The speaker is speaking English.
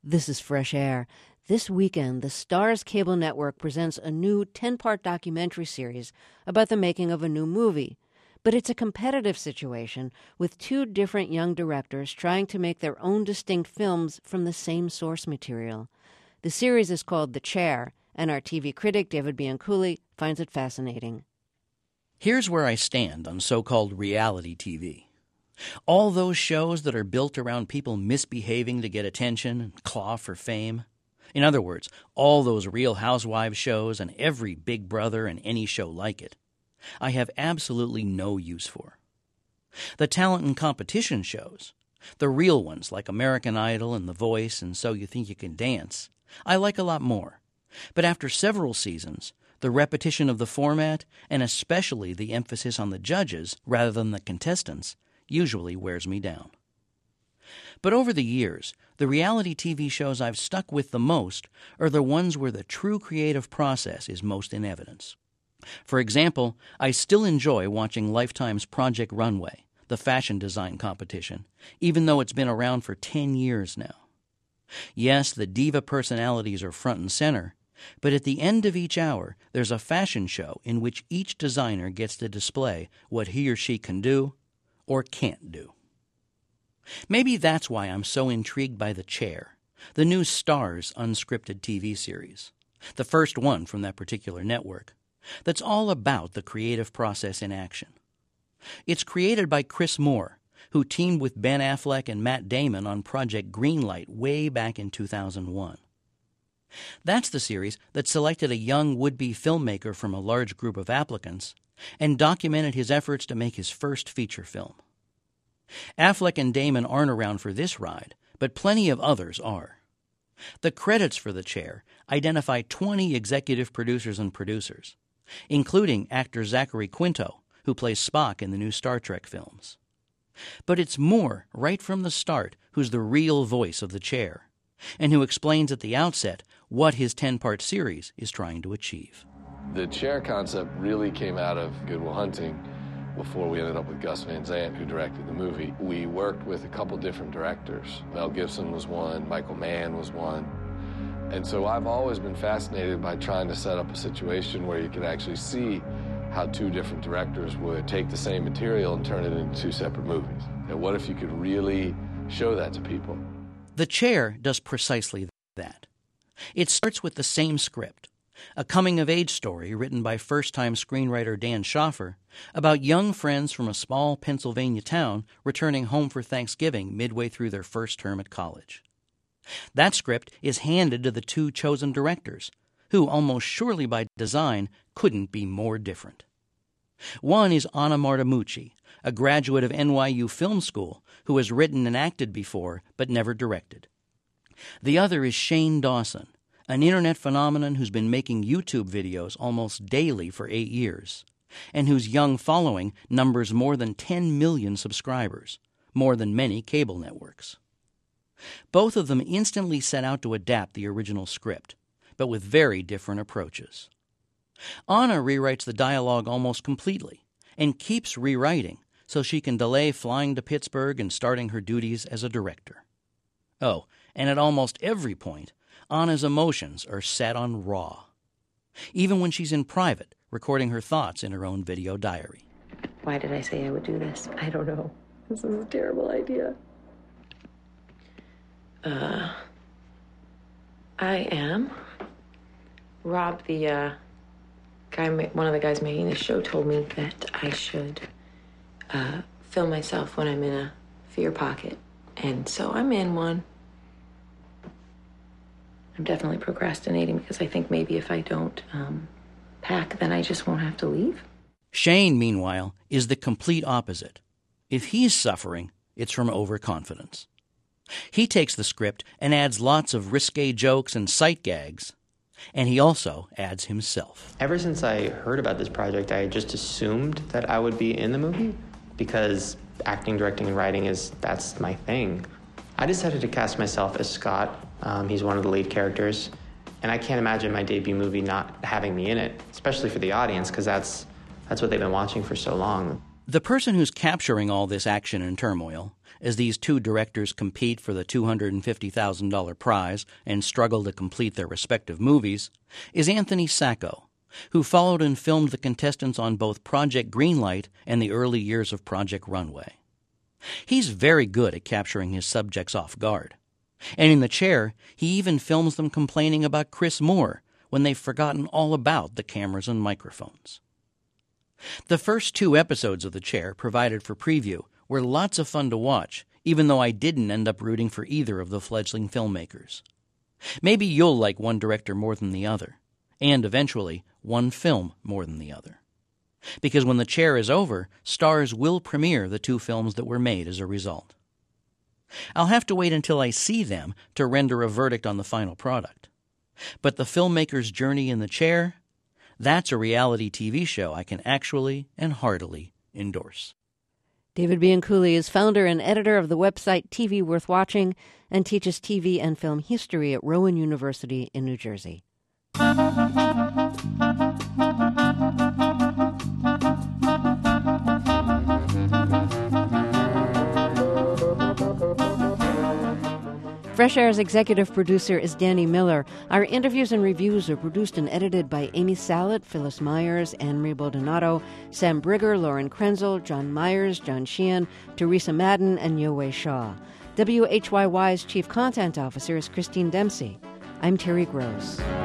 This is Fresh Air. This weekend, the Starz Cable Network presents a new 10-part documentary series about the making of a new movie. But it's a competitive situation with two different young directors trying to make their own distinct films from the same source material. The series is called The Chair, and our TV critic, David Bianculli, finds it fascinating. Here's where I stand on so-called reality TV. All those shows that are built around people misbehaving to get attention and claw for fame. In other words, all those Real Housewives shows and every Big Brother and any show like it, I have absolutely no use for. The talent and competition shows, the real ones like American Idol and The Voice and So You Think You Can Dance, I like a lot more. But after several seasons, the repetition of the format, and especially the emphasis on the judges rather than the contestants, usually wears me down. But over the years, the reality TV shows I've stuck with the most are the ones where the true creative process is most in evidence. For example, I still enjoy watching Lifetime's Project Runway, the fashion design competition, even though it's been around for 10 years now. Yes, the diva personalities are front and center, but at the end of each hour, there's a fashion show in which each designer gets to display what he or she can do or can't do. Maybe that's why I'm so intrigued by The Chair, the new Starz unscripted TV series, the first one from that particular network, that's all about the creative process in action. It's created by Chris Moore, who teamed with Ben Affleck and Matt Damon on Project Greenlight way back in 2001. That's the series that selected a young would-be filmmaker from a large group of applicants and documented his efforts to make his first feature film. Affleck and Damon aren't around for this ride, but plenty of others are. The credits for The Chair identify 20 executive producers and producers, including actor Zachary Quinto, who plays Spock in the new Star Trek films. But it's Moore, right from the start, who's the real voice of The Chair, and who explains at the outset what his 10-part series is trying to achieve. The Chair concept really came out of Good Will Hunting before we ended up with Gus Van Sant, who directed the movie. We worked with a couple different directors. Mel Gibson was one, Michael Mann was one. And so I've always been fascinated by trying to set up a situation where you could actually see how two different directors would take the same material and turn it into two separate movies. And what if you could really show that to people? The Chair does precisely that. It starts with the same script, a coming-of-age story written by first-time screenwriter Dan Schaffer about young friends from a small Pennsylvania town returning home for Thanksgiving midway through their first term at college. That script is handed to the two chosen directors, who, almost surely by design, couldn't be more different. One is Anna Martimucci, a graduate of NYU Film School who has written and acted before but never directed. The other is Shane Dawson, an internet phenomenon who's been making YouTube videos almost daily for 8 years, and whose young following numbers more than 10 million subscribers, more than many cable networks. Both of them instantly set out to adapt the original script, but with very different approaches. Anna rewrites the dialogue almost completely, and keeps rewriting so she can delay flying to Pittsburgh and starting her duties as a director. Oh, and at almost every point, Anna's emotions are set on raw. Even when she's in private, recording her thoughts in her own video diary. Why did I say I would do this? I don't know. This is a terrible idea. I am. Rob, the guy, one of the guys making the show, told me that I should film myself when I'm in a fear pocket. And so I'm in one. I'm definitely procrastinating because I think maybe if I don't pack, then I just won't have to leave. Shane, meanwhile, is the complete opposite. If he's suffering, it's from overconfidence. He takes the script and adds lots of risque jokes and sight gags, and he also adds himself. Ever since I heard about this project, I just assumed that I would be in the movie because acting, directing, and writing that's my thing. I decided to cast myself as Scott. He's one of the lead characters, and I can't imagine my debut movie not having me in it, especially for the audience, because that's what they've been watching for so long. The person who's capturing all this action and turmoil, as these two directors compete for the $250,000 prize and struggle to complete their respective movies, is Anthony Sacco, who followed and filmed the contestants on both Project Greenlight and the early years of Project Runway. He's very good at capturing his subjects off guard. And in The Chair, he even films them complaining about Chris Moore when they've forgotten all about the cameras and microphones. The first 2 episodes of The Chair provided for preview were lots of fun to watch, even though I didn't end up rooting for either of the fledgling filmmakers. Maybe you'll like one director more than the other, and eventually one film more than the other. Because when The Chair is over, Starz will premiere the 2 films that were made as a result. I'll have to wait until I see them to render a verdict on the final product. But the filmmaker's journey in The Chair, that's a reality TV show I can actually and heartily endorse. David Bianculli is founder and editor of the website TV Worth Watching and teaches TV and film history at Rowan University in New Jersey. Fresh Air's executive producer is Danny Miller. Our interviews and reviews are produced and edited by Amy Salit, Phyllis Myers, Anne-Marie Baldonado, Sam Brigger, Lauren Krenzel, John Myers, John Sheehan, Teresa Madden, and Yowei Shaw. WHYY's chief content officer is Christine Dempsey. I'm Terry Gross.